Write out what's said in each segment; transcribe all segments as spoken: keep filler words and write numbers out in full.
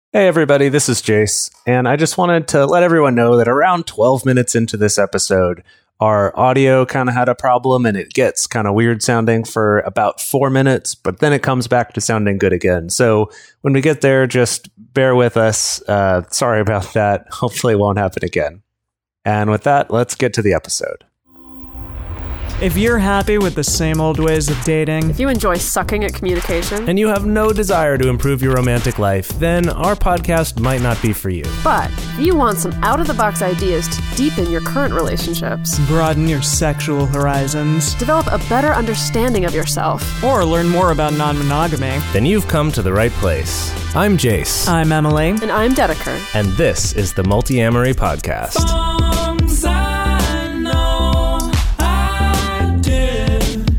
Hey everybody, this is Jace, and I just wanted to let everyone know that around twelve minutes into this episode, our audio kind of had a problem and it gets kind of weird sounding for about four minutes, but then it comes back to sounding good again. So when we get there, just bear with us. Uh, sorry about that. Hopefully it won't happen again. And with that, let's get to the episode. If you're happy with the same old ways of dating, if you enjoy sucking at communication, and you have no desire to improve your romantic life, then our podcast might not be for you. But if you want some out-of-the-box ideas to deepen your current relationships, broaden your sexual horizons, develop a better understanding of yourself, or learn more about non-monogamy, then you've come to the right place. I'm Jace. I'm Emily. And I'm Dedeker. And this is the Multi-Amory Podcast. Songs I know I did,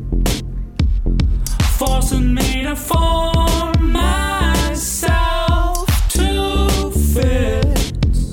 forcing me to form myself to fit.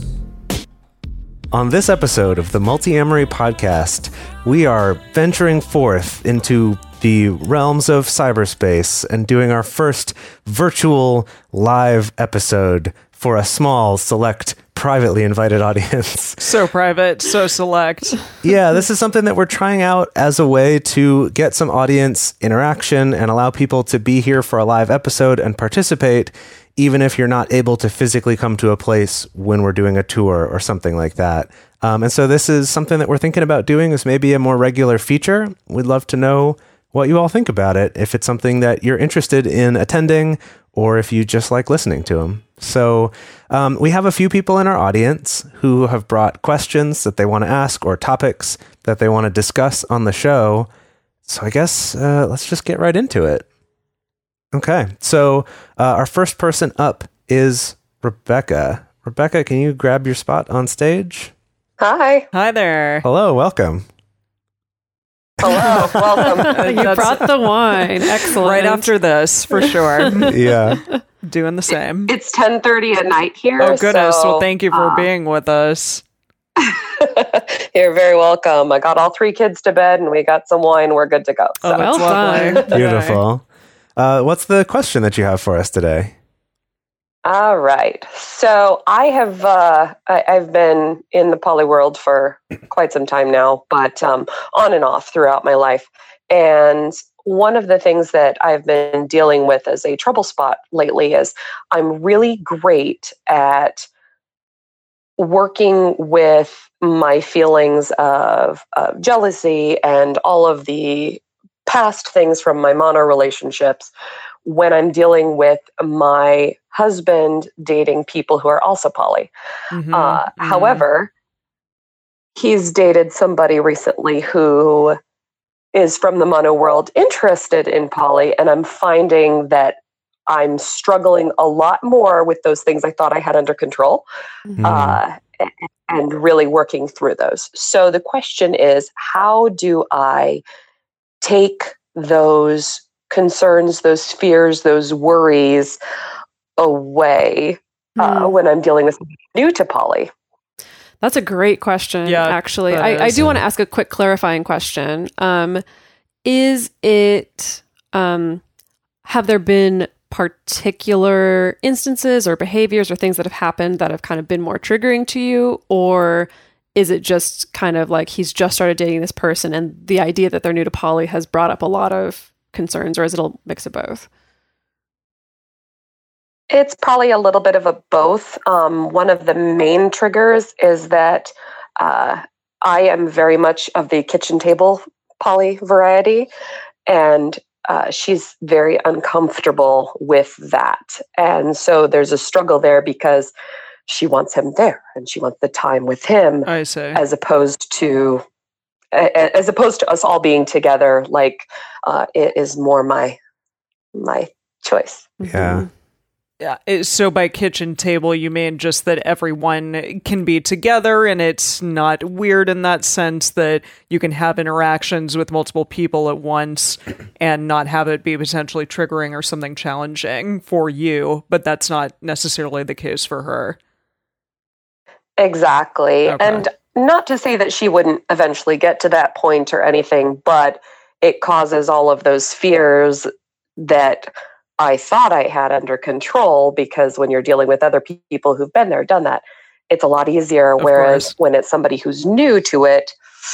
On this episode of the Multi-Amory Podcast, we are venturing forth into the realms of cyberspace and doing our first virtual live episode for a small, select, privately invited audience. So private, so select. Yeah, this is something that we're trying out as a way to get some audience interaction and allow people to be here for a live episode and participate, even if you're not able to physically come to a place when we're doing a tour or something like that. Um, and so this is something that we're thinking about doing as maybe a more regular feature. We'd love to know what you all think about it, if it's something that you're interested in attending, or if you just like listening to them. So um, we have a few people in our audience who have brought questions that they want to ask or topics that they want to discuss on the show. So I guess uh, let's just get right into it. Okay, so uh, our first person up is Rebecca. Rebecca, can you grab your spot on stage? Hi. Hi there. Hello, welcome. Hello, welcome. You That's brought the wine. Excellent. right after this, for sure. Yeah. Doing the same. It's ten thirty at night here. Oh, goodness. So, well, thank you for uh, being with us. You're very welcome. I got all three kids to bed and we got some wine. We're good to go. Oh, So. that's Well lovely. done. Beautiful. Uh, what's the question that you have for us today? All right. So I have uh, I, I've been in the poly world for quite some time now, but um, on and off throughout my life. And one of the things that I've been dealing with as a trouble spot lately is I'm really great at working with my feelings of, of jealousy and all of the past things from my mono relationships when I'm dealing with my husband dating people who are also poly. Mm-hmm. Uh, Mm-hmm. However, he's dated somebody recently who is from the mono world interested in poly, and I'm finding that I'm struggling a lot more with those things I thought I had under control, Mm. uh, and really working through those. So the question is, how do I take those concerns, those fears, those worries away uh, Hmm. when I'm dealing with something new to poly? That's a great question, Yeah, actually. that I, I is. do want to ask a quick clarifying question. Um, is it, um, have there been particular instances or behaviors or things that have happened that have kind of been more triggering to you? Or is it just kind of like he's just started dating this person and the idea that they're new to poly has brought up a lot of concerns, or is it a mix of both? It's probably a little bit of a both. Um, one of the main triggers is that uh, I am very much of the kitchen table poly variety, and uh, she's very uncomfortable with that. And so there's a struggle there because she wants him there and she wants the time with him, I see. as opposed to a- as opposed to us all being together. Like uh, it is more my my choice. Yeah. Yeah. it- So by kitchen table, you mean just that everyone can be together and it's not weird in that sense that you can have interactions with multiple people at once and not have it be potentially triggering or something challenging for you, but that's not necessarily the case for her. Exactly. Okay. And not to say that she wouldn't eventually get to that point or anything, but it causes all of those fears that I thought I had under control, because when you're dealing with other pe- people who've been there, done that, it's a lot easier. Of Whereas course. when it's somebody who's new to it,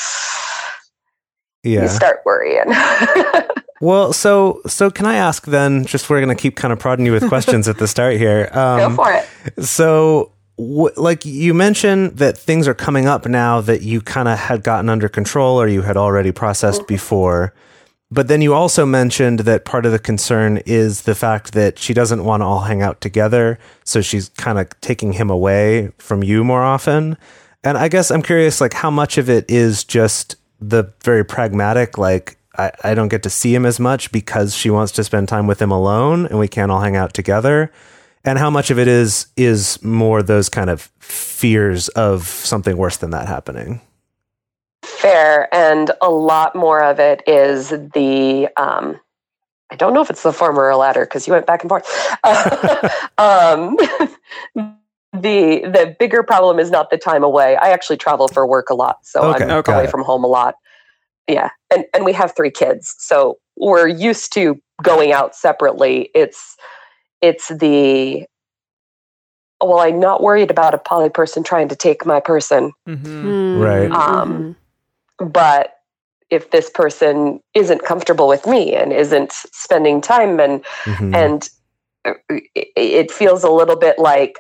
Yeah. you start worrying. Well, so so can I ask then? Just we're gonna keep kind of prodding you with questions at the start here. Um, Go for it. So, w- like you mentioned that things are coming up now that you kind of had gotten under control or you had already processed before. But then you also mentioned that part of the concern is the fact that she doesn't want to all hang out together. So she's kind of taking him away from you more often. And I guess I'm curious, like, how much of it is just the very pragmatic, like, I, I don't get to see him as much because she wants to spend time with him alone and we can't all hang out together. And how much of it is is more those kind of fears of something worse than that happening? Fair. And a lot more of it is the, um, I don't know if it's the former or latter, because you went back and forth. um, the the bigger problem is not the time away. I actually travel for work a lot, so Okay, I'm okay. away from home a lot. Yeah, and and we have three kids, so we're used to going out separately. It's it's the well, I'm not worried about a poly person trying to take my person, Mhm. Right. Um, but if this person isn't comfortable with me and isn't spending time, and Mhm. and it, it feels a little bit like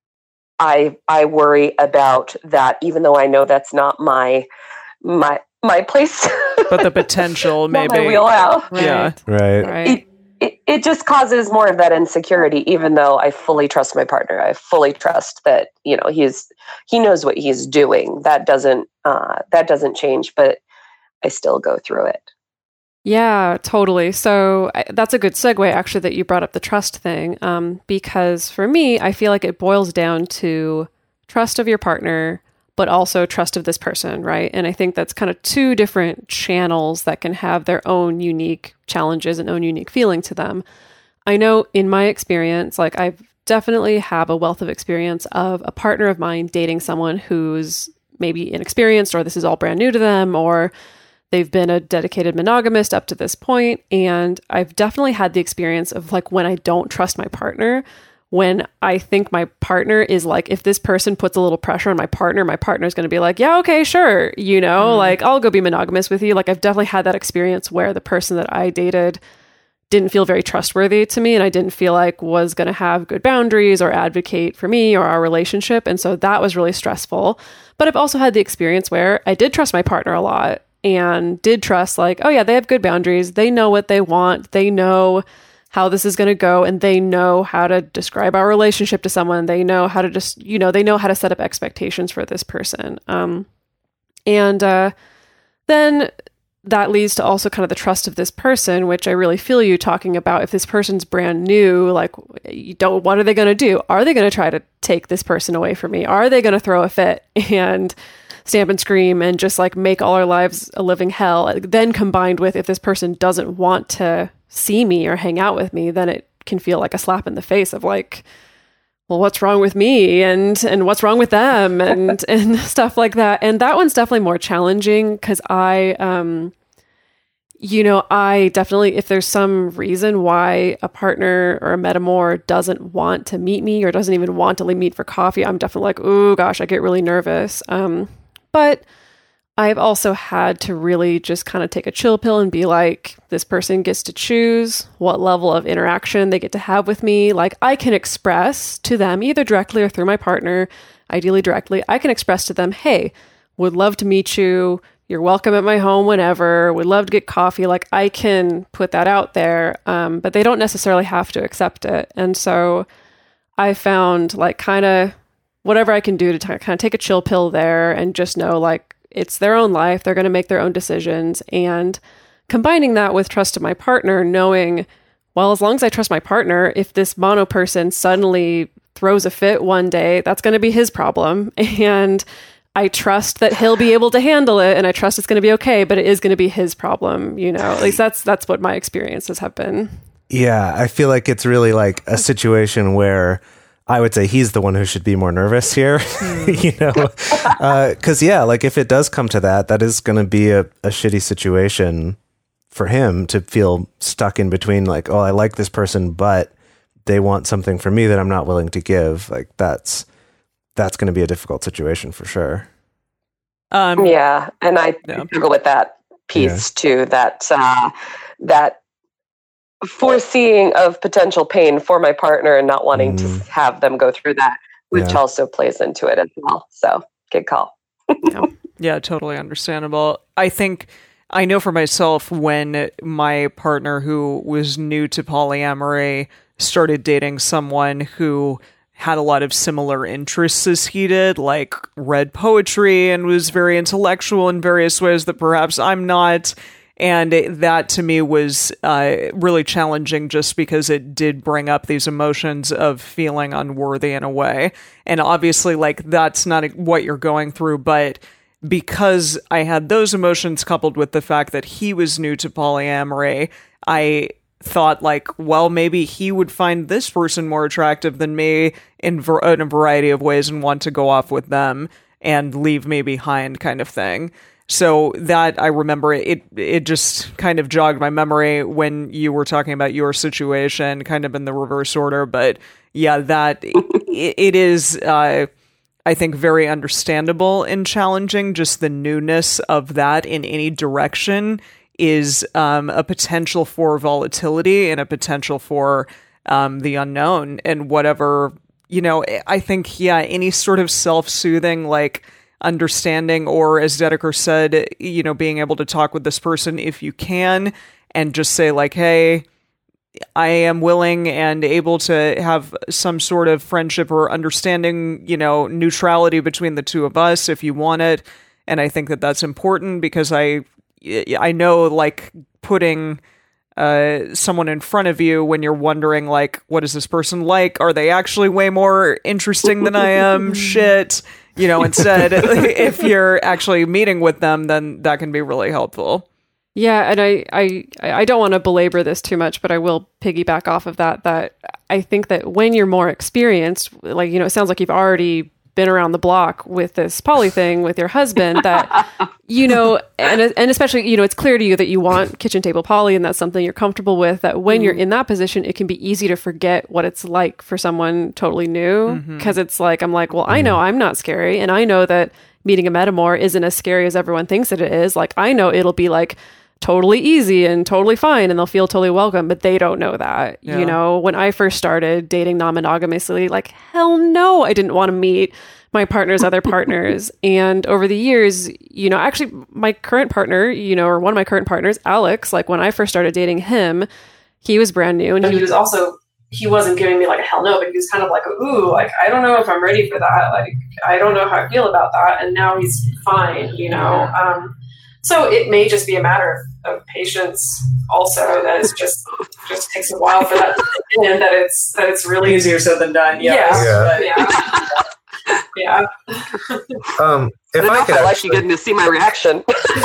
I I worry about that, even though I know that's not my my my place. But the potential, Not maybe. my wheelhouse. Right. Yeah. Right. Right. It, it it just causes more of that insecurity, even though I fully trust my partner. I fully trust that, you know, he's he knows what he's doing. That doesn't uh, that doesn't change, but I still go through it. Yeah, totally. So I, that's a good segue, actually, that you brought up the trust thing. Um, because for me, I feel like it boils down to trust of your partner, but also trust of this person, right? And I think that's kind of two different channels that can have their own unique challenges and own unique feeling to them. I know in my experience, like I've definitely have a wealth of experience of a partner of mine dating someone who's maybe inexperienced, or this is all brand new to them, or they've been a dedicated monogamist up to this point. And I've definitely had the experience of like when I don't trust my partner, when I think my partner is like, if this person puts a little pressure on my partner, my partner is going to be like, yeah, okay, sure. You know, Mm. like I'll go be monogamous with you. Like I've definitely had that experience where the person that I dated didn't feel very trustworthy to me, and I didn't feel like was going to have good boundaries or advocate for me or our relationship. And so that was really stressful. But I've also had the experience where I did trust my partner a lot and did trust like, oh yeah, they have good boundaries. They know what they want. They know how this is going to go, and they know how to describe our relationship to someone. They know how to just, you know, they know how to set up expectations for this person. Um, and uh, then that leads to also kind of the trust of this person, which I really feel you talking about. If this person's brand new, like, you don't, what are they going to do? Are they going to try to take this person away from me? Are they going to throw a fit and stamp and scream and just like make all our lives a living hell? Then combined with if this person doesn't want to see me or hang out with me, then it can feel like a slap in the face of like, well, what's wrong with me and and what's wrong with them and and stuff like that. And that one's definitely more challenging because I um you know, I definitely, if there's some reason why a partner or a metamor doesn't want to meet me or doesn't even want to meet for coffee, I'm definitely like, oh gosh, I get really nervous. Um but I've also had to really just kind of take a chill pill and be like, this person gets to choose what level of interaction they get to have with me. Like I can express to them either directly or through my partner, ideally directly, I can express to them, hey, would love to meet you. You're welcome at my home whenever. Would love to get coffee. Like I can put that out there, um, but they don't necessarily have to accept it. And so I found like kind of whatever I can do to t- kind of take a chill pill there and just know like, it's their own life. They're going to make their own decisions. And combining that with trust of my partner, knowing, well, as long as I trust my partner, if this mono person suddenly throws a fit one day, that's going to be his problem. And I trust that he'll be able to handle it. And I trust it's going to be okay, but it is going to be his problem. You know, at least that's, that's what my experiences have been. Yeah, I feel like it's really like a situation where I would say he's the one who should be more nervous here, you know, because, uh, yeah, like if it does come to that, that is going to be a, a shitty situation for him to feel stuck in between, like, oh, I like this person, but they want something from me that I'm not willing to give. Like that's, that's going to be a difficult situation for sure. Um, Yeah, and I Yeah. struggle with that piece too. That uh, that foreseeing of potential pain for my partner and not wanting Mm. to have them go through that, which Yeah. also plays into it as well. So, good call. Yeah, totally understandable. I think I know for myself when my partner who was new to polyamory started dating someone who had a lot of similar interests as he did, like read poetry and was very intellectual in various ways that perhaps I'm not. And it, that to me was uh, really challenging just because it did bring up these emotions of feeling unworthy in a way. And obviously, like, that's not what you're going through, but because I had those emotions coupled with the fact that he was new to polyamory, I thought, like, well, maybe he would find this person more attractive than me in, ver- in a variety of ways and want to go off with them and leave me behind, kind of thing. So that I remember it, it just kind of jogged my memory when you were talking about your situation, kind of in the reverse order. But yeah, that it, it is, uh, I think, very understandable and challenging. Just the newness of that in any direction is um, a potential for volatility and a potential for um, the unknown and whatever, you know, I think, yeah, any sort of self-soothing, like, understanding, or as Dedeker said, you know, being able to talk with this person if you can and just say, like, hey, I am willing and able to have some sort of friendship or understanding, you know, neutrality between the two of us if you want it. And I think that that's important because I, I know, like, putting uh, someone in front of you when you're wondering, like, what is this person like? Are they actually way more interesting than I am? Shit. You know, instead, if you're actually meeting with them, then that can be really helpful. Yeah, and I, I, I don't want to belabor this too much, but I will piggyback off of that, that I think that when you're more experienced, like, you know, it sounds like you've already been around the block with this poly thing with your husband, that, you know, and and especially, you know, it's clear to you that you want kitchen table poly and that's something you're comfortable with, that when mm. you're in that position, it can be easy to forget what it's like for someone totally new. Because mm-hmm. it's like, I'm like, well, I know I'm not scary. And I know that meeting a metamor isn't as scary as everyone thinks that it is. Like, I know it'll be like totally easy and totally fine and they'll feel totally welcome, but they don't know that. Yeah. You know, when I first started dating non-monogamously, like, hell no, I didn't want to meet my partner's other partners. And over the years, you know, actually my current partner, you know, or one of my current partners, Alex, like when I first started dating him, he was brand new and he was also, he wasn't giving me like a hell no, but he was kind of like, ooh, like, I don't know if I'm ready for that. Like, I don't know how I feel about that. And now he's fine, you know? Um, So it may just be a matter of, of patience also, that it's just just takes a while for that to sink in, that it's that it's really easier said than done. Yes. Yeah. Yeah. yeah. yeah. Um if I, I could like actually... you getting to see my reaction.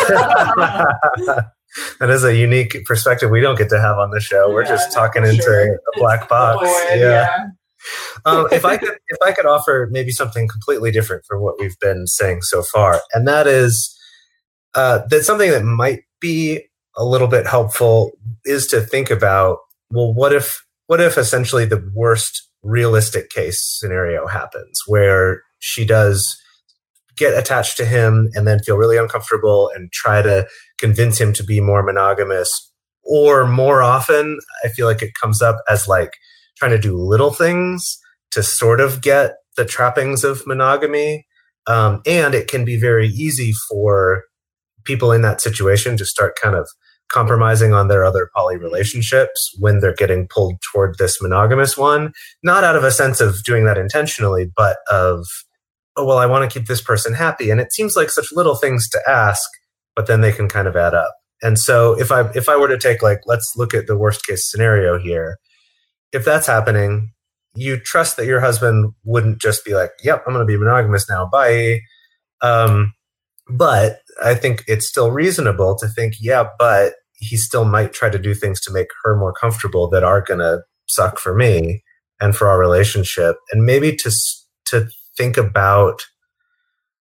That is a unique perspective we don't get to have on the show. We're yeah, just talking into sure. a black box. Boy, yeah. yeah. um, if I could if I could offer maybe something completely different from what we've been saying so far, and that is Uh, that's something that might be a little bit helpful, is to think about, well, what if, what if essentially the worst realistic case scenario happens where she does get attached to him and then feel really uncomfortable and try to convince him to be more monogamous, or more often, I feel like it comes up as like trying to do little things to sort of get the trappings of monogamy. Um, and it can be very easy for people in that situation to start kind of compromising on their other poly relationships when they're getting pulled toward this monogamous one, not out of a sense of doing that intentionally, but of, oh, well, I want to keep this person happy. And it seems like such little things to ask, but then they can kind of add up. And so if I, if I were to take, like, let's look at the worst case scenario here. If that's happening, you trust that your husband wouldn't just be like, yep, I'm going to be monogamous now. Bye. Um, But I think it's still reasonable to think, yeah, but he still might try to do things to make her more comfortable that are going to suck for me and for our relationship. And maybe to to think about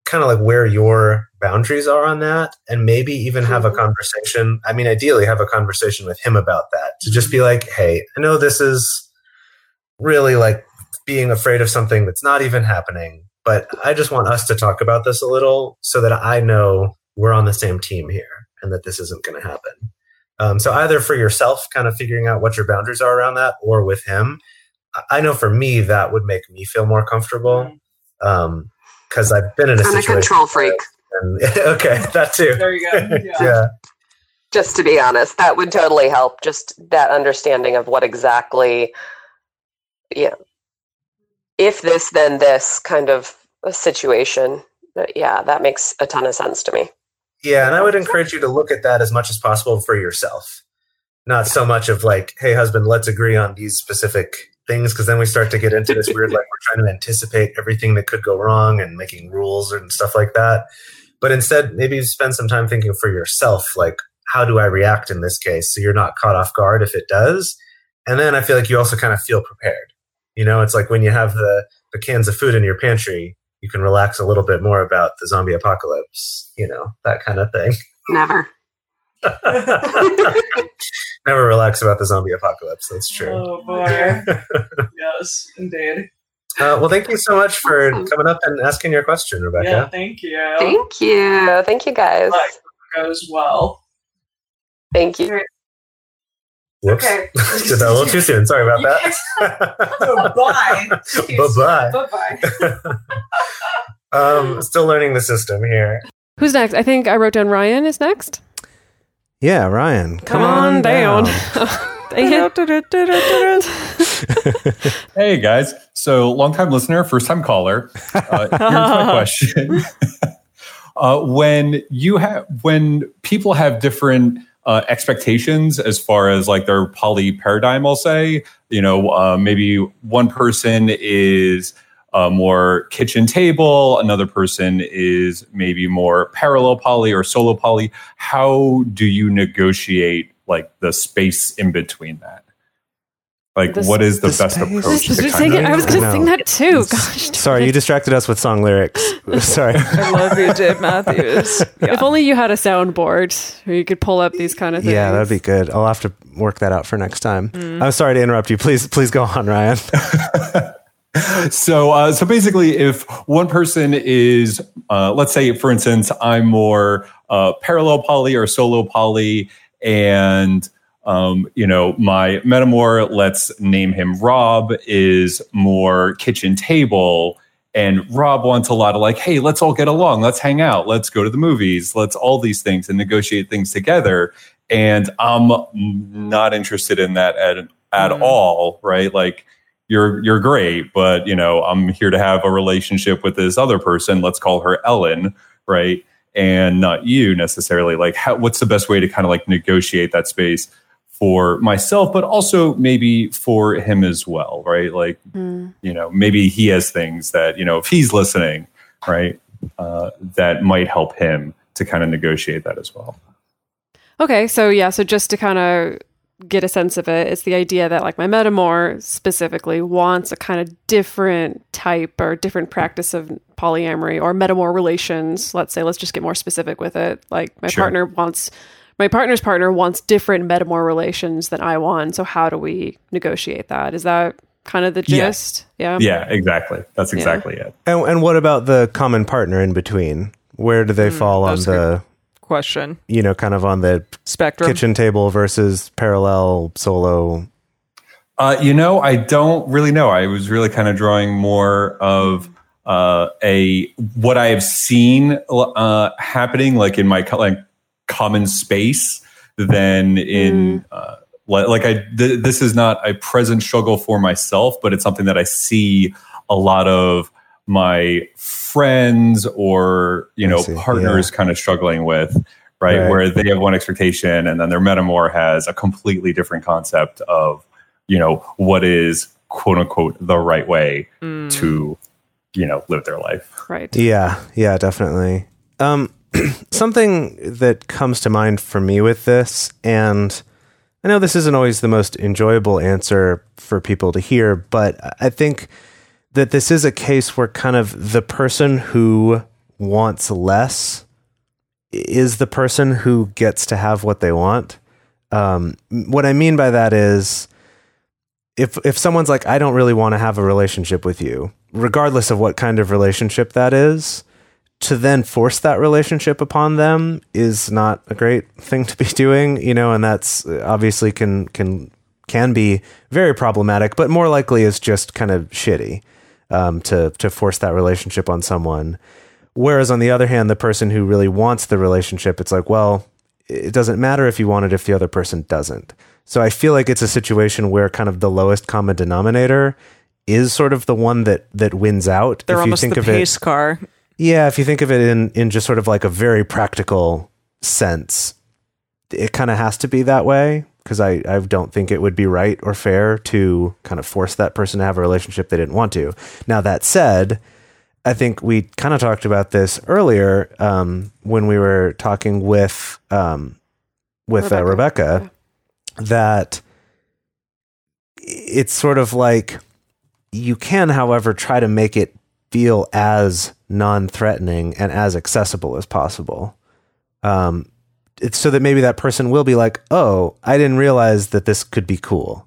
kind of like where your boundaries are on that, and maybe even have a conversation. I mean, ideally have a conversation with him about that, to just be like, hey, I know this is really like being afraid of something that's not even happening, but I just want us to talk about this a little so that I know we're on the same team here and that this isn't going to happen. Um, so either for yourself, kind of figuring out what your boundaries are around that, or with him. I know for me, that would make me feel more comfortable. Um, Because I've been in a I'm situation. a control freak. And, okay, that too. There you go. Yeah. yeah. Just to be honest, that would totally help. Just that understanding of what exactly, yeah, if this, then this kind of a situation. But yeah, that makes a ton of sense to me. Yeah, and I would encourage you to look at that as much as possible for yourself. Not so much of like, hey, husband, let's agree on these specific things, because then we start to get into this weird, like we're trying to anticipate everything that could go wrong and making rules and stuff like that. But instead, maybe spend some time thinking for yourself, like, how do I react in this case? So you're not caught off guard if it does. And then I feel like you also kind of feel prepared. You know, it's like when you have the, the cans of food in your pantry, you can relax a little bit more about the zombie apocalypse, you know, that kind of thing. Never. Never relax about the zombie apocalypse. That's true. Oh boy. Yes, indeed. Uh, well, thank you so much for Awesome. coming up and asking your question, Rebecca. Yeah, thank you. Thank you. Thank you guys. That goes well. Thank you. Whoops. Okay. Did that a little too soon. Sorry about that. Bye. Bye-bye. Bye-bye. um, still learning the system here. Who's next? I think I wrote down Ryan is next. Yeah, Ryan, come, Come on down. Dang it. Hey guys, so long-time listener, first-time caller. Uh, here's my question: uh, When you have, when people have different uh, expectations as far as like their poly paradigm, I'll say, you know, uh, maybe one person is uh, more kitchen table, another person is maybe more parallel poly or solo poly. How do you negotiate like the space in between that? Like, The- what is the, the best space. approach? Just- to just kind sing of- it. I was I going to know. sing that too. Gosh. Sorry, you distracted us with song lyrics. Sorry. I love you, Dave Matthews. Yeah. If only you had a soundboard where you could pull up these kind of things. Yeah, that'd be good. I'll have to work that out for next time. I'm sorry to interrupt you. Please, please go on, Ryan. So, uh, so basically, if one person is, uh, let's say, for instance, I'm more uh, parallel poly or solo poly, and um, you know, my metamor, let's name him Rob, is more kitchen table, and Rob wants a lot of like, hey, let's all get along, let's hang out, let's go to the movies, let's all these things and negotiate things together. And I'm not interested in that at at Mm. all, right? Like, you're you're great, but you know, I'm here to have a relationship with this other person. Let's call her Ellen, right? And not you necessarily. Like, how, what's the best way to kind of like negotiate that space for myself, but also maybe for him as well, right? Like, Mm. you know, maybe he has things that, you know, if he's listening, right, uh, that might help him to kind of negotiate that as well. Okay, so yeah, so just to kind of get a sense of it, it's the idea that like my metamor specifically wants a kind of different type or different practice of polyamory or metamor relations. Let's say, let's just get more specific with it. Like my Sure. partner wants, my partner's partner wants different metamor relations than I want. So how do we negotiate that? Is that kind of the Yeah. gist? Yeah. Yeah, exactly. That's Yeah. exactly it. And, and what about the common partner in between? Where do they fall on that's a the, Question. you know, kind of on the Spectrum. kitchen table versus parallel solo? Uh, you know, I don't really know. I was really kind of drawing more of uh, a what I have seen uh, happening, like in my co- like common space, than in uh, like, like I. Th- this is not a present struggle for myself, but it's something that I see a lot of my friends or you I know see, partners kind of struggling with. Right, Right. where they have one expectation and then their metamor has a completely different concept of, you know, what is quote unquote the right way Mm. to, you know, live their life. Right. Yeah, yeah, definitely. Um, something that comes to mind for me with this, and I know this isn't always the most enjoyable answer for people to hear, but I think that this is a case where kind of the person who wants less is the person who gets to have what they want. Um, what I mean by that is if if someone's like, I don't really want to have a relationship with you, regardless of what kind of relationship that is, to then force that relationship upon them is not a great thing to be doing, you know, and that's obviously can can can be very problematic, but more likely is just kind of shitty um, to to force that relationship on someone. Whereas on the other hand, the person who really wants the relationship, it's like, well, it doesn't matter if you want it if the other person doesn't. So I feel like it's a situation where kind of the lowest common denominator is sort of the one that that wins out. They're if you almost think the of pace it, car. Yeah, if you think of it in in just sort of like a very practical sense, it kind of has to be that way, because I, I don't think it would be right or fair to kind of force that person to have a relationship they didn't want to. Now, that said, I think we kind of talked about this earlier um, when we were talking with um, with Rebecca, uh, Rebecca yeah. that it's sort of like you can, however, try to make it feel as non-threatening and as accessible as possible. Um, it's so that maybe that person will be like, oh, I didn't realize that this could be cool.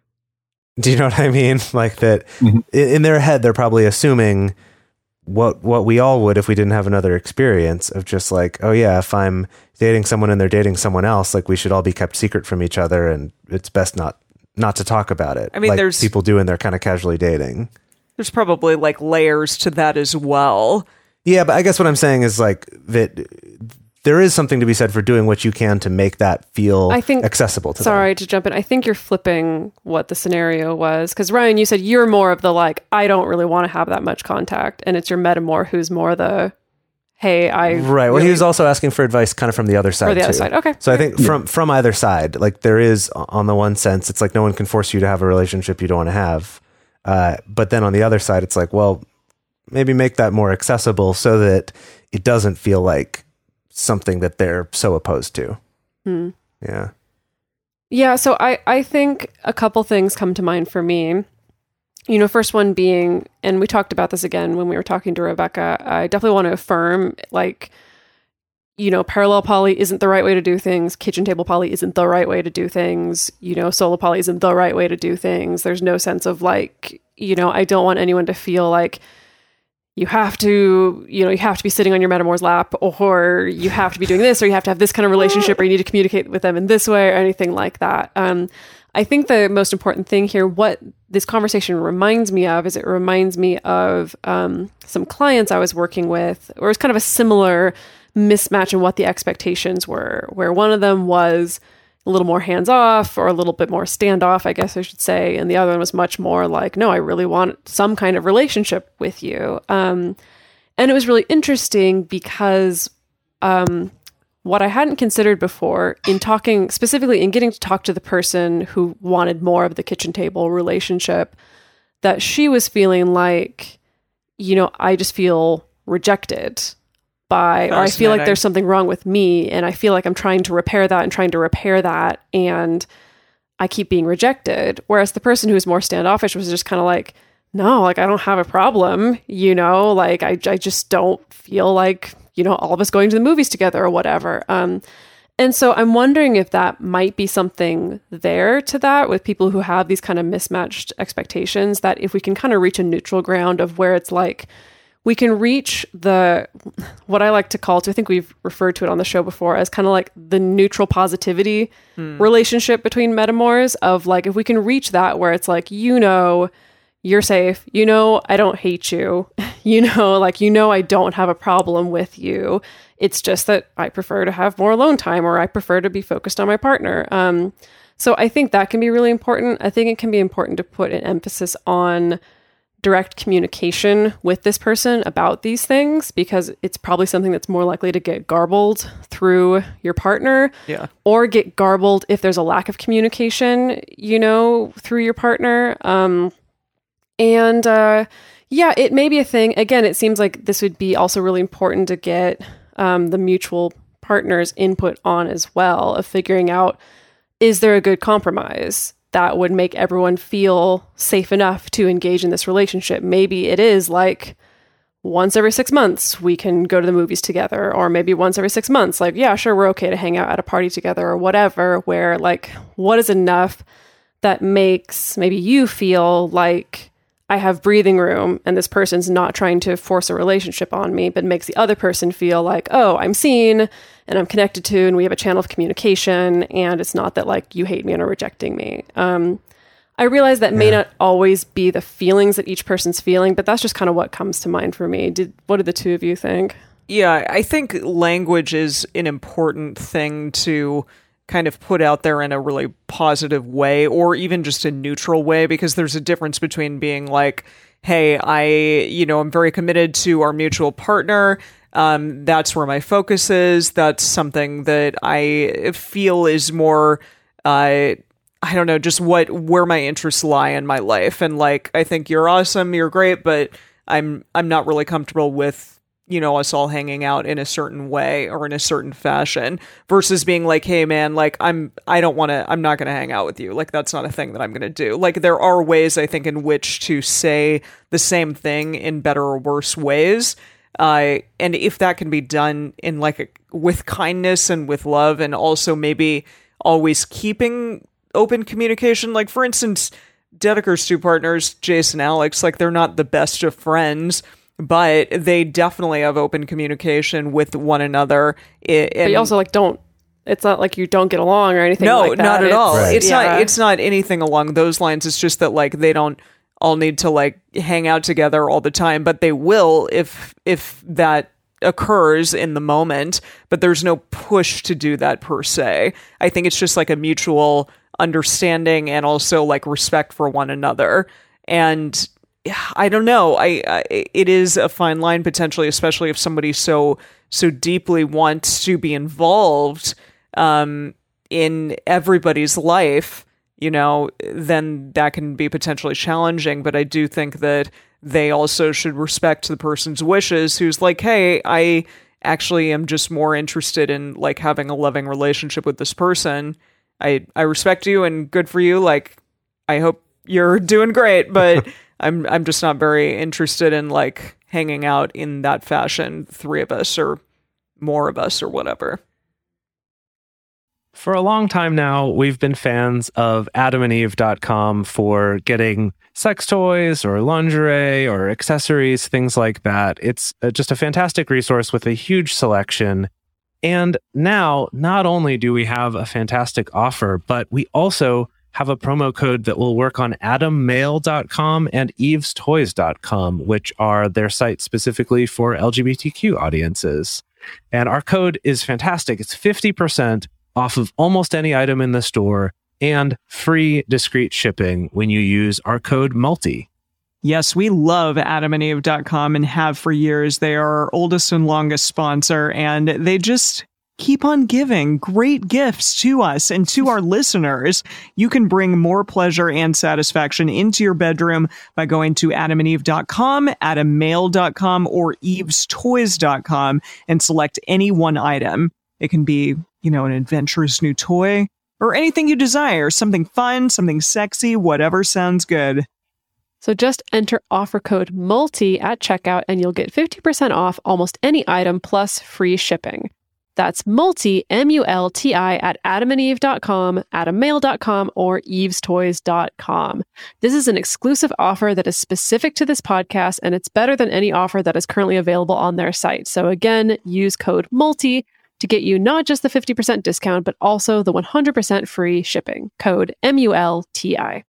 Do you know what I mean? Like that mm-hmm. in, in their head, they're probably assuming what what we all would if we didn't have another experience of just like, oh yeah, if I'm dating someone and they're dating someone else, like we should all be kept secret from each other, and it's best not not to talk about it. I mean, like there's people do when they're kind of casually dating. There's probably like layers to that as well. Yeah, but I guess what I'm saying is like that there is something to be said for doing what you can to make that feel I think, accessible to sorry them. to jump in. I think you're flipping what the scenario was. Because Ryan, you said you're more of the like, I don't really want to have that much contact. And it's your metamor who's more the, hey, I... Right. Well, really he was also asking for advice kind of from the other side, Or the too. other side, okay. So I think yeah. from, from either side, like there is, on the one sense, it's like no one can force you to have a relationship you don't want to have. Uh, but then on the other side, it's like, well, maybe make that more accessible so that it doesn't feel like something that they're so opposed to. Hmm. Yeah. Yeah. So I, I think a couple things come to mind for me. You know, first one being, and we talked about this again when we were talking to Rebecca, I definitely want to affirm, like, you know, parallel poly isn't the right way to do things. Kitchen table poly isn't the right way to do things. You know, solo poly isn't the right way to do things. There's no sense of like, you know, I don't want anyone to feel like you have to, you know, you have to be sitting on your metamor's lap, or you have to be doing this, or you have to have this kind of relationship, or you need to communicate with them in this way, or anything like that. Um, I think the most important thing here, what this conversation reminds me of, is it reminds me of um, some clients I was working with, or it's kind of a similar mismatch in what the expectations were, where one of them was a little more hands-off or a little bit more standoff, I guess I should say, and the other one was much more like, no, I really want some kind of relationship with you. Um, and it was really interesting because um, what I hadn't considered before in talking, specifically in getting to talk to the person who wanted more of the kitchen table relationship, that she was feeling like, you know, I just feel rejected by, or I feel like there's something wrong with me, and I feel like I'm trying to repair that and trying to repair that, and I keep being rejected. Whereas the person who was more standoffish was just kind of like, no, like I don't have a problem, you know, like I, I just don't feel like, you know, all of us going to the movies together or whatever. Um, and so I'm wondering if that might be something there to that with people who have these kind of mismatched expectations, that if we can kind of reach a neutral ground of where it's like, we can reach the, what I like to call, to I think we've referred to it on the show before, as kind of like the neutral positivity hmm. relationship between metamors, of like, if we can reach that where it's like, you know, you're safe, you know, I don't hate you, you know, like, you know, I don't have a problem with you. It's just that I prefer to have more alone time, or I prefer to be focused on my partner. Um, so I think that can be really important. I think it can be important to put an emphasis on direct communication with this person about these things, because it's probably something that's more likely to get garbled through your partner, yeah, or get garbled if there's a lack of communication, you know, through your partner. Um, and uh, yeah, it may be a thing. Again, it seems like this would be also really important to get um, the mutual partner's input on as well, of figuring out, is there a good compromise that would make everyone feel safe enough to engage in this relationship? Maybe it is like, once every six months we can go to the movies together, or maybe once every six months, like, yeah, sure, we're okay to hang out at a party together or whatever, where like, what is enough that makes maybe you feel like I have breathing room and this person's not trying to force a relationship on me, but makes the other person feel like, oh, I'm seen and I'm connected to, and we have a channel of communication, and it's not that like you hate me and are rejecting me. Um, I realize that may yeah. not always be the feelings that each person's feeling, but that's just kind of what comes to mind for me. Did what did the two of you think? Yeah, I think language is an important thing to kind of put out there in a really positive way, or even just a neutral way, because there's a difference between being like, hey, I, you know, I'm very committed to our mutual partner. Um, that's where my focus is. That's something that I feel is more, uh, I don't know, just what, where my interests lie in my life. And like, I think you're awesome, you're great, but I'm, I'm not really comfortable with, you know, us all hanging out in a certain way or in a certain fashion, versus being like, hey man, like I'm, I don't want to, I'm not going to hang out with you. Like, that's not a thing that I'm going to do. Like, there are ways, I think, in which to say the same thing in better or worse ways. Uh, and if that can be done in like a, with kindness and with love, and also maybe always keeping open communication. Like, for instance, Dedeker's two partners, Jace and Alex, like, they're not the best of friends, but they definitely have open communication with one another. And but you also like don't, it's not like you don't get along or anything no, like that. not at it's, all. Right. It's yeah. not, it's not anything along those lines. It's just that like, they don't all need to like hang out together all the time, but they will if, if that occurs in the moment, but there's no push to do that per se. I think it's just like a mutual understanding and also like respect for one another. And I don't know, I, I it is a fine line potentially, especially if somebody so so deeply wants to be involved um in everybody's life, you know, then that can be potentially challenging. But I do think that they also should respect the person's wishes, who's like, hey, I actually am just more interested in like having a loving relationship with this person. I, I respect you and good for you. Like, I hope you're doing great, but I'm I'm just not very interested in like hanging out in that fashion, three of us or more of us or whatever. For a long time now, we've been fans of adam and eve dot com for getting sex toys or lingerie or accessories, things like that. It's just a fantastic resource with a huge selection. And now, not only do we have a fantastic offer, but we also have a promo code that will work on adam mail dot com and eves toys dot com, which are their sites specifically for L G B T Q audiences. And our code is fantastic. It's fifty percent off of almost any item in the store and free discreet shipping when you use our code MULTI. Yes, we love adam and eve dot com and have for years. They are our oldest and longest sponsor, and they just keep on giving great gifts to us and to our listeners. You can bring more pleasure and satisfaction into your bedroom by going to adam and eve dot com, adam mail dot com, or eves toys dot com and select any one item. It can be, you know, an adventurous new toy or anything you desire, something fun, something sexy, whatever sounds good. So just enter offer code MULTI at checkout and you'll get fifty percent off almost any item plus free shipping. That's MULTI, M U L T I, at adam and eve dot com, adam mail dot com, or eves toys dot com. This is an exclusive offer that is specific to this podcast, and it's better than any offer that is currently available on their site. So again, use code MULTI to get you not just the fifty percent discount, but also the one hundred percent free shipping. Code M U L T I.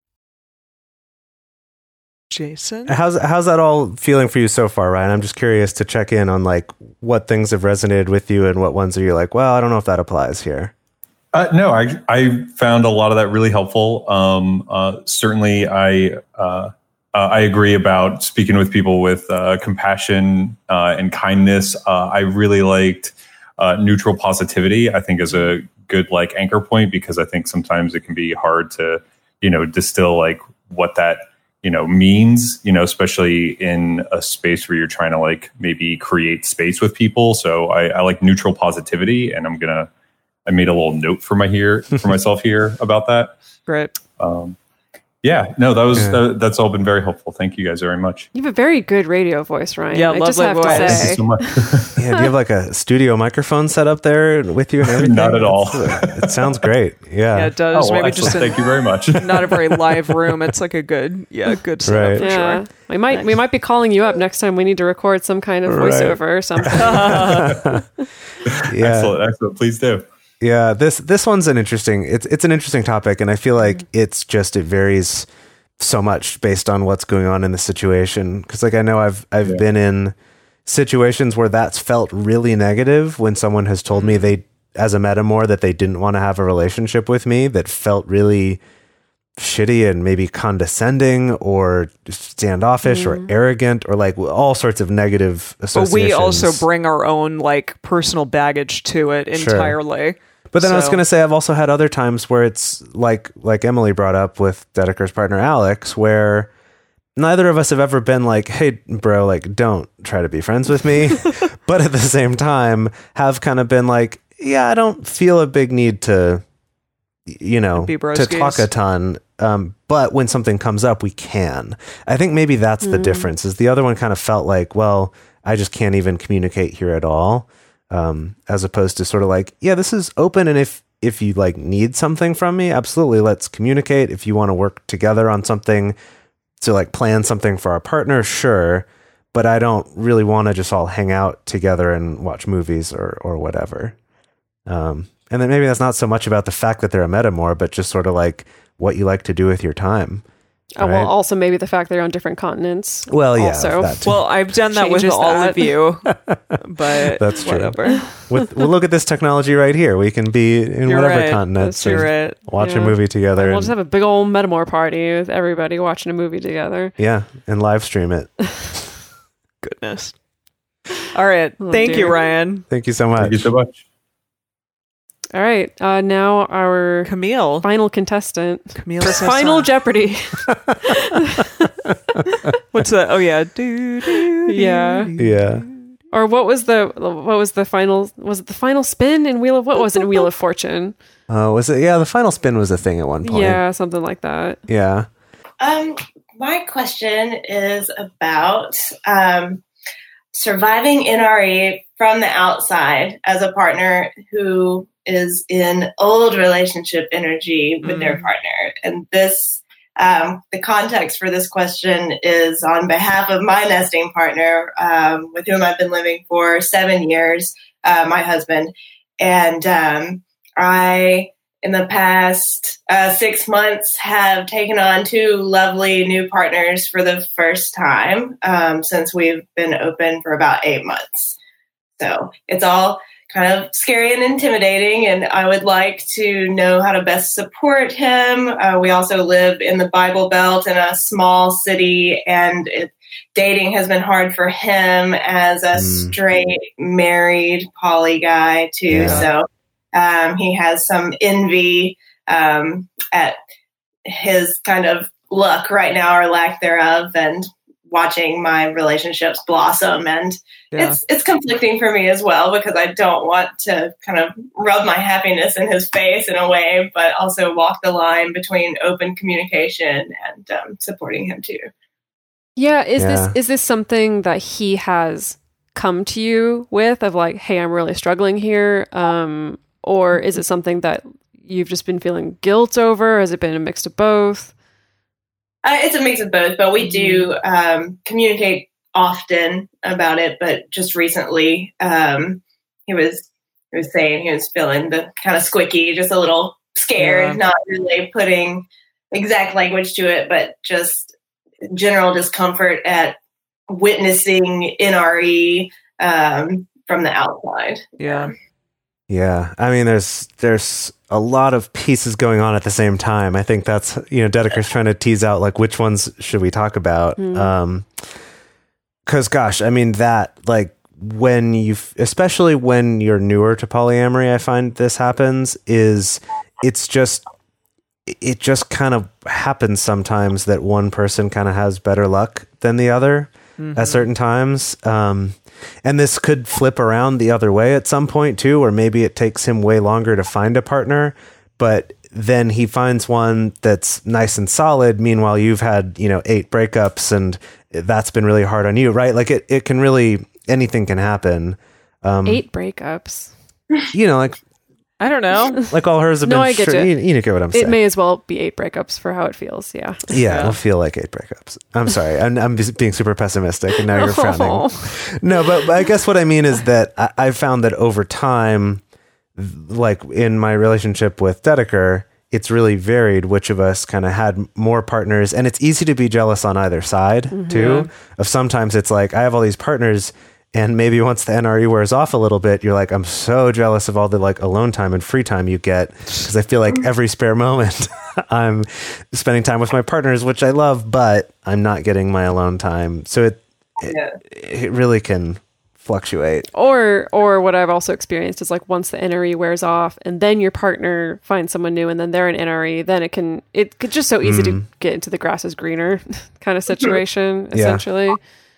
Jason? How's how's that all feeling for you so far, Ryan? I'm just curious to check in on like what things have resonated with you and what ones are you like, well, I don't know if that applies here. Uh, no, I I found a lot of that really helpful. Um, uh, certainly, I uh, uh, I agree about speaking with people with uh, compassion uh, and kindness. Uh, I really liked uh, neutral positivity. I think is a good like anchor point, because I think sometimes it can be hard to you know distill like what that you know, means, you know, especially in a space where you're trying to like maybe create space with people. So I, I like neutral positivity, and I'm going to, I made a little note for my here, for myself here about that. Great. Um, Yeah, no, that was Yeah. that, that's all been very helpful. Thank you guys very much. You have a very good radio voice, Ryan. Yeah, I just lovely have voice. to Thank you say. so much. Yeah, do you have like a studio microphone set up there with you and everything? Not at all. It's- It sounds great. Yeah. Yeah, it does. Oh, well, Maybe just excellent. in, Thank you very much. not a very live room. It's like a good, yeah, good setup Right. for Yeah, sure. we might we might be calling you up next time we need to record some kind of Right. voiceover or something. Yeah. Excellent, excellent. Please do. Yeah, this this one's an interesting. It's it's an interesting topic, and I feel like it's just it varies so much based on what's going on in the situation. Because like I know I've I've Yeah. been in situations where that's felt really negative when someone has told me they as a metamor that they didn't want to have a relationship with me. That felt really shitty and maybe condescending or standoffish or arrogant or like all sorts of negative But associations. we also bring our own like personal baggage to it Sure. entirely. But then I was So- going to say I've also had other times where it's like like Emily brought up with Dedeker's partner Alex, where neither of us have ever been like, "Hey, bro, like don't try to be friends with me," but at the same time have kind of been like, "Yeah, I don't feel a big need to, you know, Be to broskies. talk a ton." Um, but when something comes up, we can. I think maybe that's the difference. Is the other one kind of felt like, well, I just can't even communicate here at all. Um, as opposed to sort of like, yeah, this is open. And if, if you like need something from me, absolutely. Let's communicate. If you want to work together on something to like plan something for our partner, sure. But I don't really want to just all hang out together and watch movies or, or whatever. Um, and then maybe that's not so much about the fact that they're a metamor, but just sort of like what you like to do with your time. Oh, well, right? also maybe the fact they're on different continents. Well, yeah, also. that too. Well, I've done that with Changes all that. of you, but That's true. whatever. With, well, look at this technology right here. We can be in You're whatever right. continent. That's you're right. Watch Yeah. a movie together. We'll and, just have a big old metamor party with everybody watching a movie together. yeah, and live stream it. Goodness. All right. Oh, Thank you, dear. Ryan. Thank you so Thank you much. so much. All right, uh, now our Camille. final contestant, Camille for Sasson. Final Jeopardy. What's that? Oh yeah. Do, do, do, Yeah. Yeah. Or what was the what was the final? Was it the final spin in Wheel of what was it in Wheel of Fortune? Uh, was it? Yeah, the final spin was a thing at one point. Yeah, something like that. Yeah. Um, my question is about um, surviving N R E from the outside as a partner who is in old relationship energy with their Mm. partner. And this, um, the context for this question is on behalf of my nesting partner, um, with whom I've been living for seven years, uh, my husband. And um, I, in the past uh, six months, have taken on two lovely new partners for the first time um, since we've been open for about eight months. So it's all kind of scary and intimidating, and I would like to know how to best support him. Uh, we also live in the Bible Belt in a small city, and it, dating has been hard for him as a Mm. straight, married, poly guy, too. Yeah. So um, he has some envy um, at his kind of luck right now or lack thereof, and watching my relationships blossom. And Yeah. it's it's conflicting for me as well, because I don't want to kind of rub my happiness in his face in a way, but also walk the line between open communication and um, supporting him too. Yeah, is Yeah. this is this something that he has come to you with of like, hey, I'm really struggling here, um, or is it something that you've just been feeling guilt over? Has it been a mix of both? Uh, it's a mix of both, but we do um, communicate often about it. But just recently, um, he was he was saying he was feeling the kind of squicky, just a little scared, Yeah. not really putting exact language to it, but just general discomfort at witnessing N R E um, from the outside. Yeah. Yeah. I mean, there's there's a lot of pieces going on at the same time. I think that's, you know, Dedeker's trying to tease out like which ones should we talk about. Mm. Um, cause gosh, I mean that like when you, especially when you're newer to polyamory, I find this happens is it's just, it just kind of happens sometimes that one person kind of has better luck than the other at certain times. Um, and this could flip around the other way at some point too, or maybe it takes him way longer to find a partner. But then he finds one that's nice and solid. Meanwhile, you've had, you know, eight breakups and that's been really hard on you, right? Like it, it can really, anything can happen. Um, Eight breakups. You know, like, I don't know. like all hers have No, been, I get str- you. you, you get what I'm saying. It may as well be eight breakups for how it feels. Yeah. Yeah, it'll feel like eight breakups. I'm sorry. I'm, I'm just being super pessimistic and now you're frowning. No, but, but I guess what I mean is that I, I've found that over time, like in my relationship with Dedeker, it's really varied which of us kind of had more partners. And it's easy to be jealous on either side, mm-hmm. too. Of sometimes it's like, I have all these partners, and maybe once the N R E wears off a little bit, you're like, I'm so jealous of all the like alone time and free time you get, because I feel like every spare moment I'm spending time with my partners, which I love, but I'm not getting my alone time. So it it, Yeah. it really can fluctuate. Or or what I've also experienced is like once the N R E wears off and then your partner finds someone new and then they're an N R E, then it can it could just so easy Mm. to get into the grass is greener kind of situation, Yeah. essentially.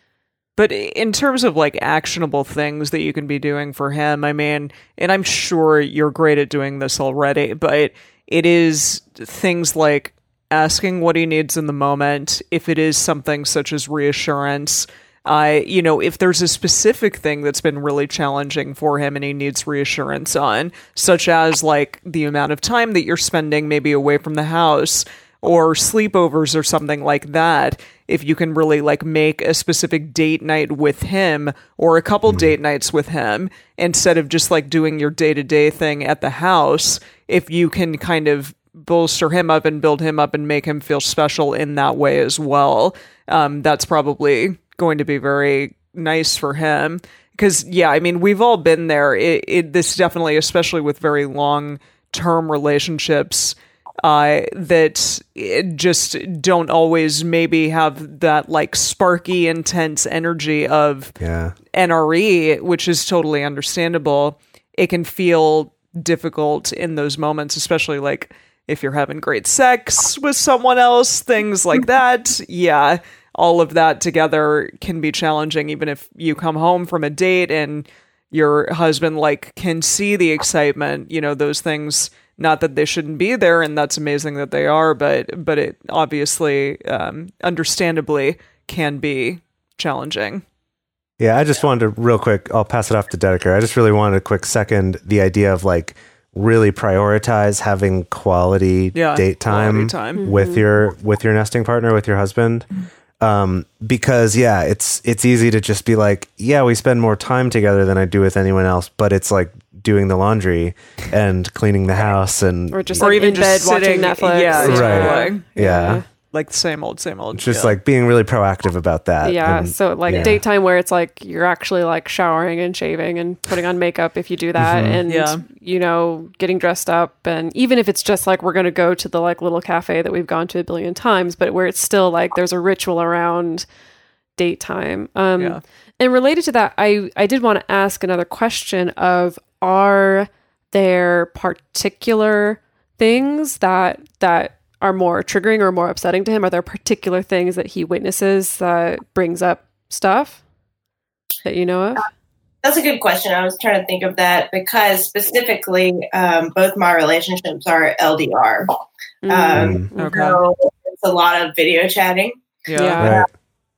But in terms of like actionable things that you can be doing for him, I mean, and I'm sure you're great at doing this already, but it is things like asking what he needs in the moment. If it is something such as reassurance, I, you know, if there's a specific thing that's been really challenging for him and he needs reassurance on, such as like the amount of time that you're spending maybe away from the house or sleepovers or something like that, if you can really like make a specific date night with him or a couple date nights with him instead of just like doing your day-to-day thing at the house, if you can kind of bolster him up and build him up and make him feel special in that way as well, um, that's probably going to be very nice for him. Because, yeah, I mean, we've all been there. It, it, this definitely, especially with very long-term relationships, uh, that it just don't always maybe have that like sparky, intense energy of Yeah. N R E, which is totally understandable. It can feel difficult in those moments, especially like if you're having great sex with someone else, things like that. Yeah, all of that together can be challenging, even if you come home from a date and your husband like can see the excitement, you know, those things. Not that they shouldn't be there, and that's amazing that they are, but but it obviously, um, understandably, can be challenging. Yeah, I just wanted to real quick, I'll pass it off to Dedeker. I just really wanted a quick second, the idea of like really prioritize having quality Yeah, date time, quality time. with your with your nesting partner, with your husband. Um, because yeah, it's it's easy to just be like, yeah, we spend more time together than I do with anyone else, but it's like doing the laundry and cleaning the house and Or just Or like even in just bed sitting- watching Netflix. yeah, Right. totally. yeah, Like the same old, same old. just yeah. like being really proactive about that. Yeah, And- so like yeah. daytime where it's like you're actually like showering and shaving and putting on makeup if you do that, Mhm. and Yeah. you know, getting dressed up, and even if it's just like we're gonna go to the like little cafe that we've gone to a billion times, but where it's still like there's a ritual around date time. Um, Yeah. And related to that, I I did want to ask another question of are there particular things that that are more triggering or more upsetting to him? Are there particular things that he witnesses that brings up stuff that you know of? That's a good question. I was trying to think of that because specifically, um, both my relationships are L D R. Um, Mm. Okay. So it's a lot of video chatting. yeah. Yeah. Right.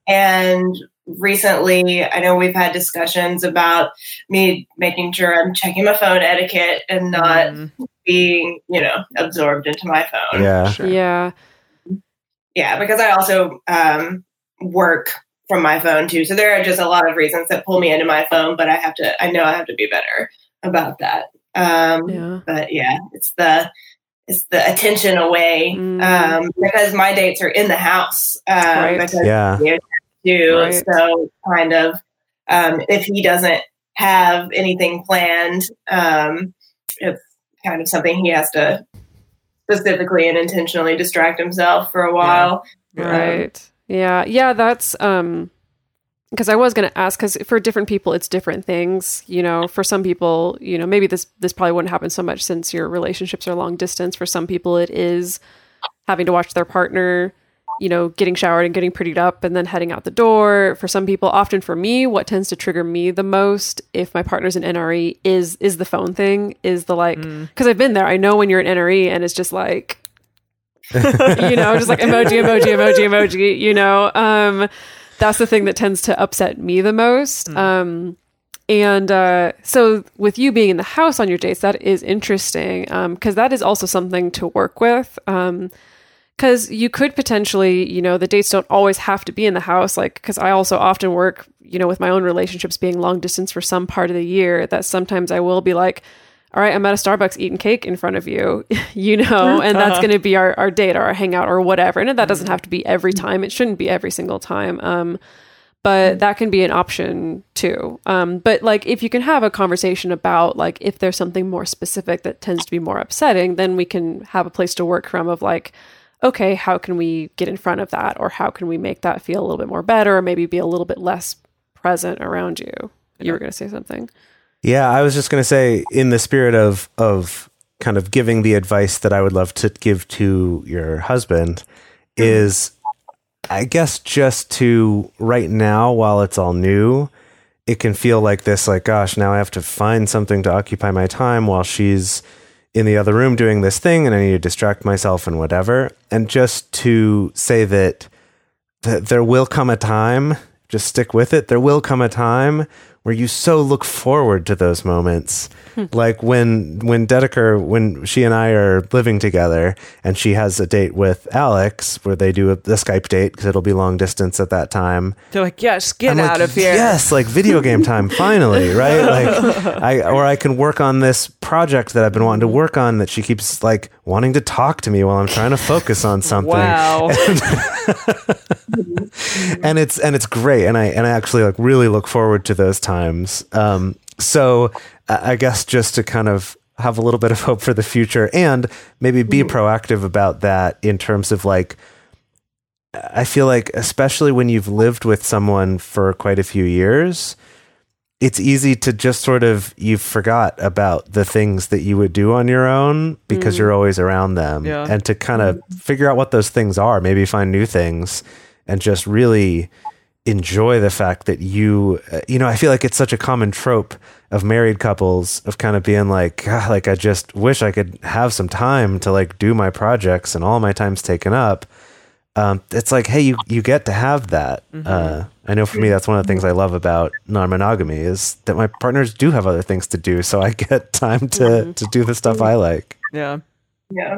And recently, I know we've had discussions about me making sure I'm checking my phone etiquette and not Mm, being, you know, absorbed into my phone. Yeah. sure. Yeah. Yeah, because I also um, work from my phone too. So there are just a lot of reasons that pull me into my phone, but I have to, I know I have to be better about that. Um, Yeah. But yeah, it's the, it's the attention away Mm. um, because my dates are in the house. Um, Right. Because Yeah. they do. Right. So kind of, um, if he doesn't have anything planned, um, it's kind of something he has to specifically and intentionally distract himself for a while. Right. Yeah. Yeah. That's, um, because I was going to ask, because for different people, it's different things. You know, for some people, you know, maybe this this probably wouldn't happen so much since your relationships are long distance. For some people, it is having to watch their partner you know, getting showered and getting prettied up and then heading out the door. For some people, often for me, what tends to trigger me the most if my partner's an N R E is is the phone thing, is the like, because I've been there. I know when you're an N R E and it's just like, you know, just like emoji, emoji, emoji, emoji, you know, um, that's the thing that tends to upset me the most. Mm. Um, and uh, so with you being in the house on your dates, that is interesting because um, that is also something to work with. Um, Because you could potentially, you know, the dates don't always have to be in the house. Like, because I also often work, you know, with my own relationships being long distance for some part of the year, that sometimes I will be like, all right, I'm at a Starbucks eating cake in front of you, you know, and that's going to be our, our date or our hangout or whatever. And that doesn't have to be every time. It shouldn't be every single time. Um, but that can be an option too. Um, but like, if you can have a conversation about like, if there's something more specific that tends to be more upsetting, then we can have a place to work from of like, okay, how can we get in front of that? Or how can we make that feel a little bit more better or maybe be a little bit less present around you? You were going to say something. Yeah, I was just going to say, in the spirit of of kind of giving the advice that I would love to give to your husband is, I guess, just to right now, while it's all new, it can feel like this, like, gosh, now I have to find something to occupy my time while she's in the other room doing this thing and I need to distract myself and whatever. And just to say that, that there will come a time, just stick with it. There will come a time where you so look forward to those moments. Like when, when Dedeker, when she and I are living together and she has a date with Alex where they do a, a Skype date because it'll be long distance at that time. They're like, yes, get I'm out like, of here. Yes, like video game time, finally, right? Like, I or I can work on this project that I've been wanting to work on that she keeps like wanting to talk to me while I'm trying to focus on something. Wow. And, and it's and it's great, and I and I actually like really look forward to those times. Um, so I guess just to kind of have a little bit of hope for the future and maybe be proactive about that in terms of like, I feel like, especially when you've lived with someone for quite a few years, it's easy to just sort of, you forgot about the things that you would do on your own because mm. you're always around them. Yeah. And to kind of figure out what those things are, maybe find new things and just really enjoy the fact that you, uh, you know, I feel like it's such a common trope of married couples of kind of being like, God, like, I just wish I could have some time to like do my projects and all my time's taken up. Um, it's like, hey, you, you get to have that. Mm-hmm. Uh, I know for me, that's one of the things I love about non-monogamy is that my partners do have other things to do. So I get time to, mm-hmm. to do the stuff I like. Yeah. Yeah.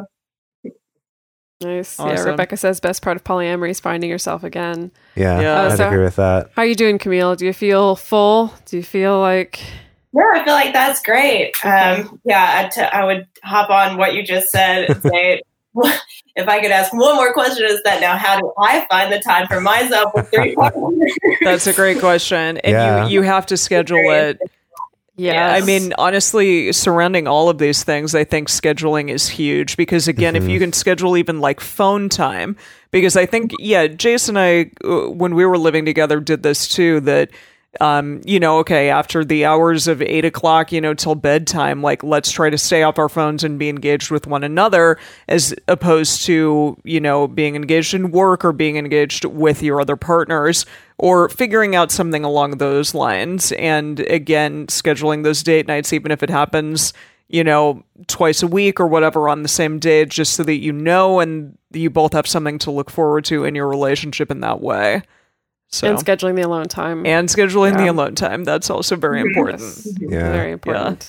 Nice. Awesome. Yeah, Rebecca says best part of polyamory is finding yourself again. Yeah, Yeah. I'd So- agree with that. How are you doing, Camille? Do you feel full? Do you feel like... Yeah, I feel like that's great. Um, yeah, I, t- I would hop on what you just said and say, if I could ask one more question, is that now how do I find the time for myself with three partners? That's a great question. And Yeah. you, you have to schedule it. Yeah, I mean, honestly, surrounding all of these things, I think scheduling is huge because, again, if you can schedule even like phone time, because I think, yeah, Jason and I, uh, when we were living together, did this too, that, um, you know, okay, after the hours of eight o'clock, you know, till bedtime, like, let's try to stay off our phones and be engaged with one another as opposed to, you know, being engaged in work or being engaged with your other partners or figuring out something along those lines. And again, scheduling those date nights, even if it happens, you know, twice a week or whatever on the same day, just so that you know and you both have something to look forward to in your relationship in that way. So, and scheduling the alone time. and scheduling Yeah. the alone time. That's also very important. Yes. Yeah. Very important.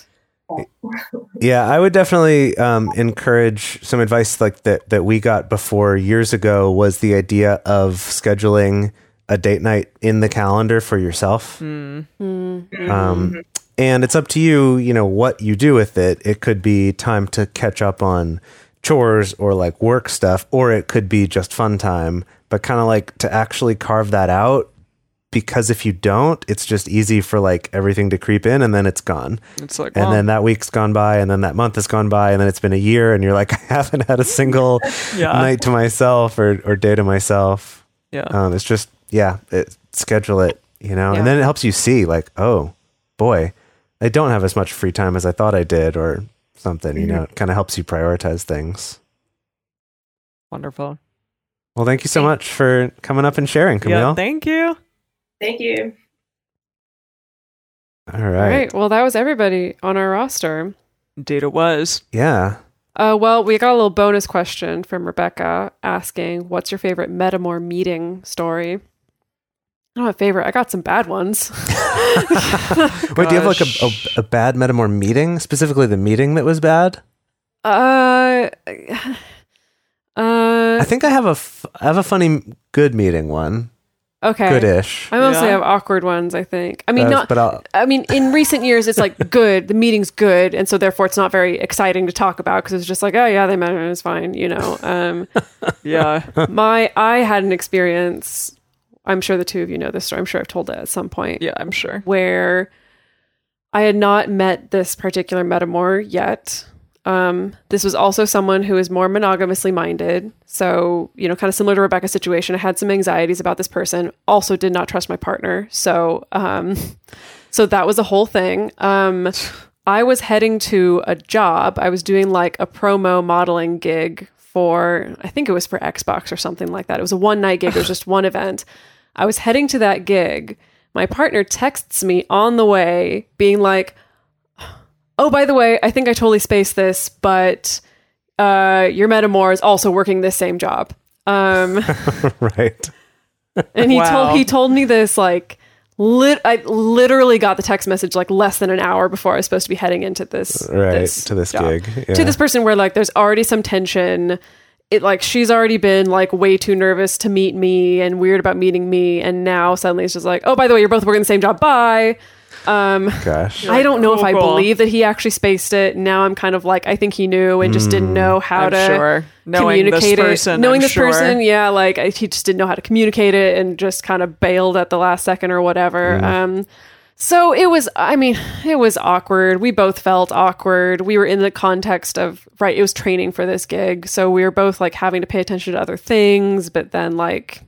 Yeah, I would definitely um, encourage some advice like that that we got before years ago was the idea of scheduling a date night in the calendar for yourself. Mm. Mm. Um, and it's up to you, you know, what you do with it. It could be time to catch up on chores or like work stuff, or it could be just fun time, but kind of like to actually carve that out. Because if you don't, it's just easy for like everything to creep in and then it's gone. It's like, And well, then that week's gone by and then that month has gone by and then it's been a year and you're like, I haven't had a single yeah, night to myself or, or day to myself. yeah. Um, it's just, yeah, it, schedule it, you know, Yeah. and then it helps you see like, oh boy, I don't have as much free time as I thought I did or something, you know, it kind of helps you prioritize things. Wonderful. Well, thank you so much for coming up and sharing, Camille. Yeah, thank you. Thank you. All All right. right. Well, that was everybody on our roster. Indeed it was. Yeah. Uh, well, we got a little bonus question from Rebecca asking, what's your favorite Metamor meeting story? I don't have a favorite. I got some bad ones. Wait, do you have like a, a, a bad Metamor meeting? Specifically the meeting that was bad? Uh, uh, I think I have a, f- I have a funny good meeting one. okay. Good-ish. I mostly Yeah. have awkward ones, I think. I mean, Uh, not, but I'll, I mean, in recent years, it's like good. The meeting's good. And so therefore it's not very exciting to talk about because it's just like, oh yeah, they met and it's fine, you know? Um, Yeah. my, I had an experience, I'm sure the two of you know this story. I'm sure I've told it at some point. Yeah, I'm sure. Where I had not met this particular Metamor yet. Um, this was also someone who is more monogamously minded. So, you know, kind of similar to Rebecca's situation, I had some anxieties about this person, also did not trust my partner. So, um, so that was a whole thing. Um, I was heading to a job. I was doing like a promo modeling gig for, I think it was for Xbox or something like that. It was a one night gig. It was just one event. I was heading to that gig. My partner texts me on the way being like, oh, by the way, I think I totally spaced this, but uh, your Metamor is also working this same job. Um, right. and he Wow. told he told me this like lit. I literally got the text message like less than an hour before I was supposed to be heading into this Right. this to this job. gig. Yeah. To this person where like there's already some tension. It like she's already been like way too nervous to meet me and weird about meeting me, and now suddenly it's just like, oh, by the way, you're both working the same job. Bye. Um, Gosh. I don't know if I cool, cool. believe that he actually spaced it. Now I'm kind of like, I think he knew and just didn't know how I'm to sure. Knowing this communicate person, it. Knowing I'm this sure. person, yeah, like I, he just didn't know how to communicate it and just kind of bailed at the last second or whatever. Um, so it was, I mean, it was awkward. We both felt awkward. We were in the context of, right, it was training for this gig. So we were both like having to pay attention to other things, but then like,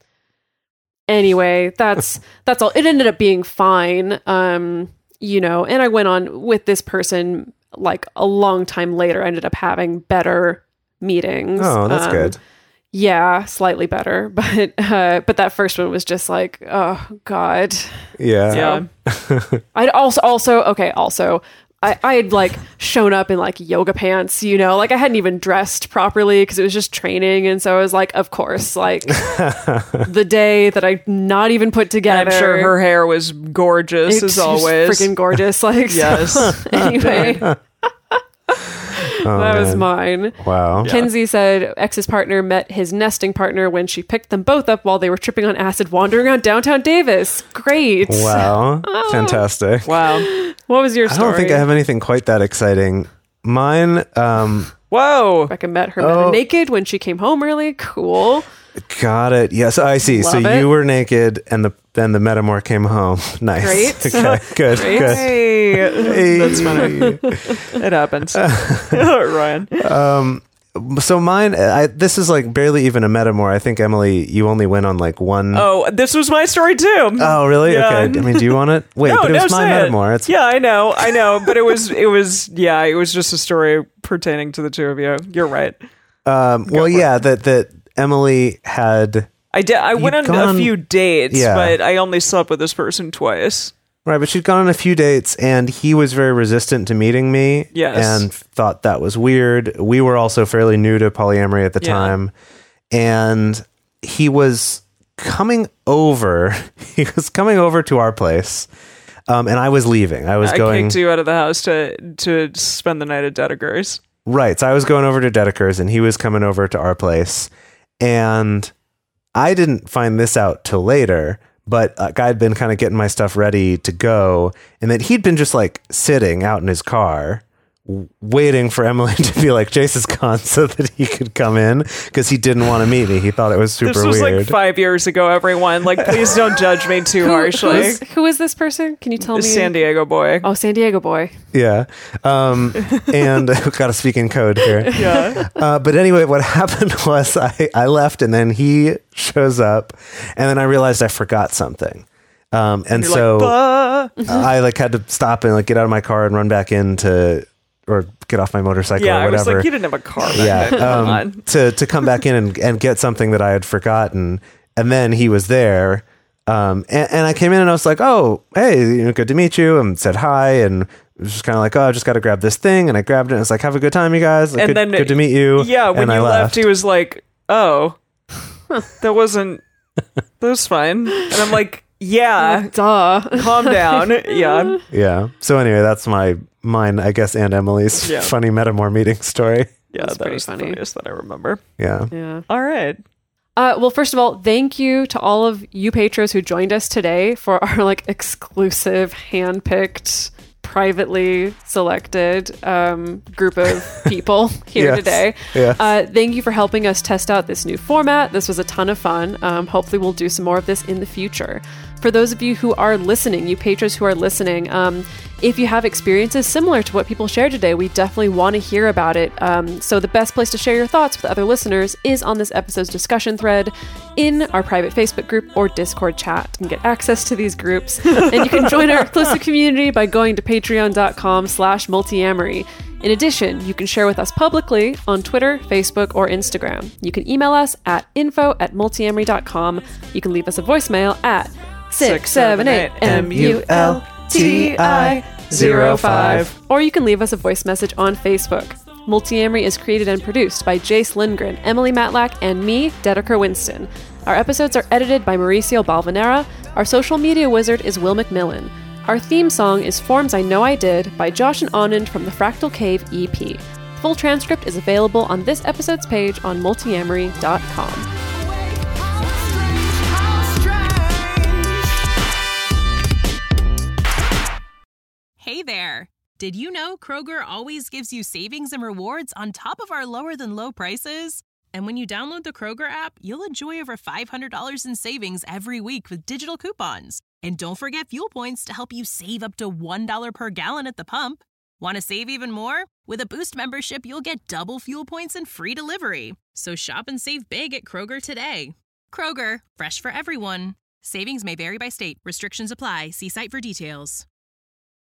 anyway, that's, that's all. It ended up being fine. Um, you know, and I went on with this person like a long time later. I ended up having better meetings. Oh, that's Um, good. Yeah, slightly better, but uh, but that first one was just like, oh god. Yeah. Yeah. I'd also also okay. Also, I I had like shown up in like yoga pants, you know, like I hadn't even dressed properly because it was just training, and so I was like, of course, like the day that I not even put together. I'm sure her hair was gorgeous It's as just always. freaking gorgeous. Like so- Yes. anyway. Oh, that was man. mine. Wow. Kenzie said ex's partner met his nesting partner when she picked them both up while they were tripping on acid wandering around downtown Davis. Great. Wow. Fantastic. Wow. What was your I story? don't think I have anything quite that exciting. Mine, um, Whoa. Rebecca met her Oh. meta naked when she came home early. Cool. got it. Yes, I see. so Love it. you were naked and the then the Metamor came home. Nice. Great. Okay, good. Great. Good. Hey. That's funny. funny. It happens. Ryan. Um, so mine, I, this is like barely even a Metamor. I think, Emily, you only went on like one. Oh, this was my story too. Oh, really? Yeah. Okay. I mean, do you want it? Wait, no, but it no, was my say it. Metamor. It's Yeah, I know, I know, but it was, it was, yeah, it was just a story pertaining to the two of you. You're right. um. Well, yeah. That that Emily had. I did. I went on gone a on- few dates, Yeah. but I only slept with this person twice. Right, but she'd gone on a few dates, and he was very resistant to meeting me. Yes. And thought that was weird. We were also fairly new to polyamory at the Yeah. time, and he was coming over. He was coming over to our place, um, and I was leaving. I was I going kicked you out of the house to to spend the night at Dedeker's. right. So I was going over to Dedeker's, and he was coming over to our place, and I didn't find this out till later. But like, I'd been kind of getting my stuff ready to go, and that he'd been just like sitting out in his car, w- waiting for Emily to be like, Jace is gone, so that he could come in because he didn't want to meet me. He thought it was super This was weird. like five years ago, everyone. Like, please don't judge me too harshly. Who's- who is this person? Can you tell me? San Diego boy. Oh, San Diego boy. Yeah. Um, and got to speak in code here. Yeah. Uh, but anyway, what happened was I, I left, and then he shows up, and then I realized I forgot something. Um, and You're so like, "Bah." I like had to stop and like get out of my car and run back in to or get off my motorcycle Yeah, or I was whatever. like, you didn't have a car back yeah, then. Come um, on. to to come back in and, and get something that I had forgotten, and then he was there, um, and, and I came in and I was like, oh, hey, you know, good to meet you, and said hi, and it was just kind of like, oh, I just got to grab this thing, and I grabbed it, and it's like, have a good time, you guys. Like, And good, then- good to meet you. Yeah, when and you I left, he was like, oh, that wasn't, that was fine. And I'm like, yeah, Duh. calm down. Yeah. Yeah. So anyway, that's my mine, I guess, and Emily's Yeah. funny Metamore meeting story. Yeah, That's that pretty was the funny. funniest that I remember. Yeah. Yeah. All right. Uh, well, first of all, thank you to all of you patrons who joined us today for our like exclusive, handpicked, privately selected um, group of people here Yes. today. Yes. Uh, thank you for helping us test out this new format. This was a ton of fun. Um, hopefully, we'll do some more of this in the future. For those of you who are listening, you patrons who are listening, um, if you have experiences similar to what people shared today, we definitely want to hear about it. Um, so the best place to share your thoughts with other listeners is on this episode's discussion thread in our private Facebook group or Discord chat, and get access to these groups. And you can join our exclusive community by going to patreon.com slash multiamory. In addition, you can share with us publicly on Twitter, Facebook, or Instagram. You can email us at info at multiamory dot com. You can leave us a voicemail at six seven eight M U L T I zero five. Or you can leave us a voice message on Facebook. Multiamory is created and produced by Jace Lindgren, Emily Matlack, and me, Dedeker Winston. Our episodes are edited by Mauricio Balvanera. Our social media wizard is Will McMillan. Our theme song is Forms I Know I Did by Josh and Anand from the Fractal Cave E P. Full transcript is available on this episode's page on multiamory dot com. Hey there! Did you know Kroger always gives you savings and rewards on top of our lower than low prices? And when you download the Kroger app, you'll enjoy over five hundred dollars in savings every week with digital coupons. And don't forget fuel points to help you save up to one dollar per gallon at the pump. Want to save even more? With a Boost membership, you'll get double fuel points and free delivery. So shop and save big at Kroger today. Kroger, fresh for everyone. Savings may vary by state. Restrictions apply. See site for details.